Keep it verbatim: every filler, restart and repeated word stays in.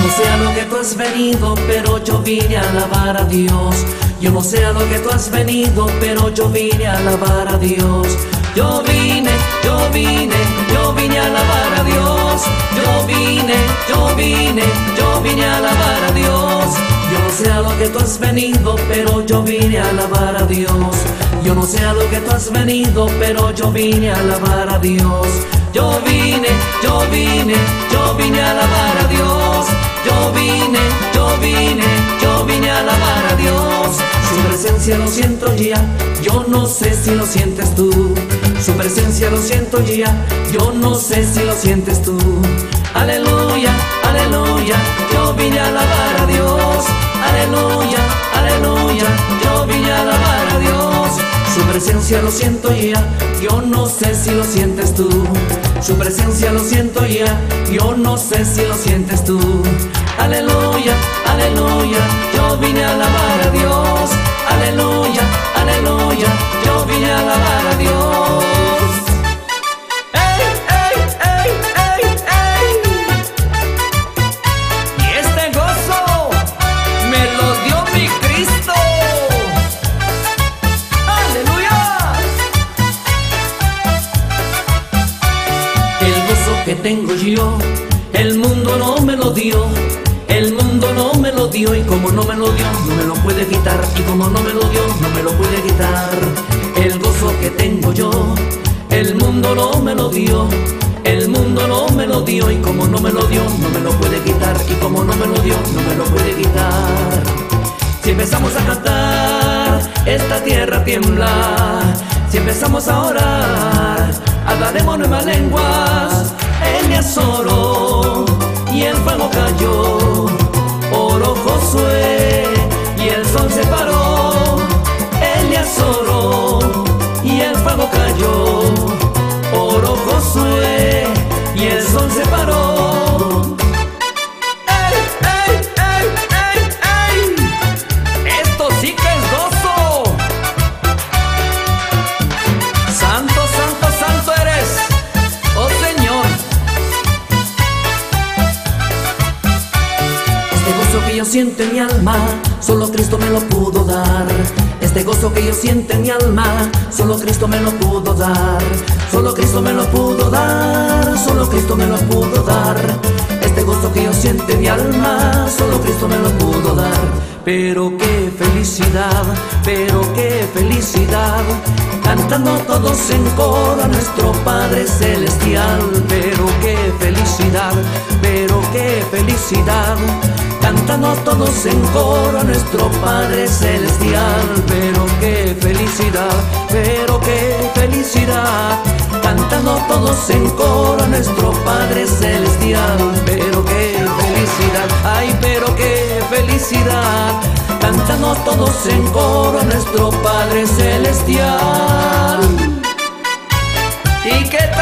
no sé a lo que tú has venido, pero yo vine a alabar a Dios. Yo no sé a lo que tú has venido, pero yo vine a alabar a Dios. Yo vine, yo vine, yo vine a alabar a Dios. Yo vine, yo vine, yo vine a alabar a Dios. Yo no sé a lo que tú has venido, pero yo vine a alabar a Dios. Yo no sé a lo que tú has venido, pero yo vine a alabar a Dios. Yo vine, yo vine, yo vine a alabar a Dios. Yo vine, yo vine, yo vine a alabar a Dios. Su presencia lo siento ya, yo no sé si lo sientes tú. Su presencia lo siento ya, yo no sé si lo sientes tú. Aleluya, aleluya, yo vine a alabar a Dios. Aleluya, aleluya, yo vine a alabar a Dios. Su presencia lo siento ya, yo no sé si lo sientes tú. Su presencia lo siento ya, yo no sé si lo sientes tú. Aleluya, aleluya, yo vine a alabar a Dios. Aleluya, aleluya, yo vine a alabar a Dios. ¡Ey, ey, ey, ey, ey! Y este gozo me lo dio mi Cristo. ¡Aleluya! El gozo que tengo yo, el mundo no me lo dio. El mundo no me lo dio y como no me lo dio, no me lo puede quitar. Y como no me lo dio, no me lo puede quitar. El gozo que tengo yo, el mundo no me lo dio. El mundo no me lo dio y como no me lo dio, no me lo puede quitar. Y como no me lo dio, no me lo puede quitar. Si empezamos a cantar, esta tierra tiembla. Si empezamos a orar, hablaremos nuevas lenguas. Elías oró y el fuego cayó. Oró Josué y el sol se paró. Elías oró y el fuego cayó. Oró Josué y el sol se paró. ¡Ey, ey, ey, ey, ey! Esto sí que es gozo. Santo, santo, santo eres, oh Señor. Este gozo que yo siento en mi alma, solo Cristo me lo pudo dar. Este gozo que yo siento en mi alma, solo Cristo me lo pudo dar. Solo Cristo me lo pudo dar, solo Cristo me lo pudo dar. Este gozo que yo siento en mi alma, solo Cristo me lo pudo dar. Pero qué felicidad, pero qué felicidad, cantando todos en coro a nuestro Padre Celestial. Pero qué felicidad, pero qué felicidad, cantando todos en coro a nuestro Padre Celestial. Pero qué felicidad, pero qué felicidad, cantando todos en coro a nuestro Padre Celestial. Pero qué felicidad, ay, pero qué felicidad, cantando todos en coro a nuestro Padre Celestial. ¿Y qué